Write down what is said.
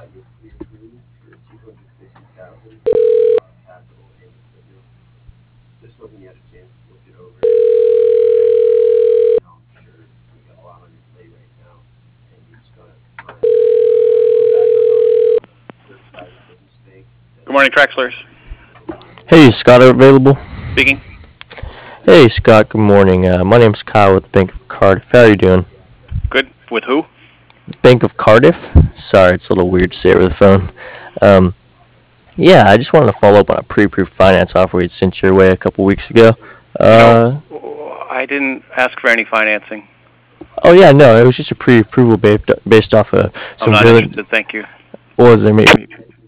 Good morning, Trexlers. Hey, Scott, are available? Speaking. Hey, Scott, good morning. My name's Kyle with the Bank of Cardiff. How are you doing? Good. With who? Bank of Cardiff? Sorry, it's a little weird to say over the phone. Um, yeah, I just wanted to follow up on a pre-approved finance offer we had sent your way a couple weeks ago. You know, Uh, I didn't ask for any financing. oh yeah, no, it was just a pre-approval based off of I'm some not really. interested, thank you. What was there maybe?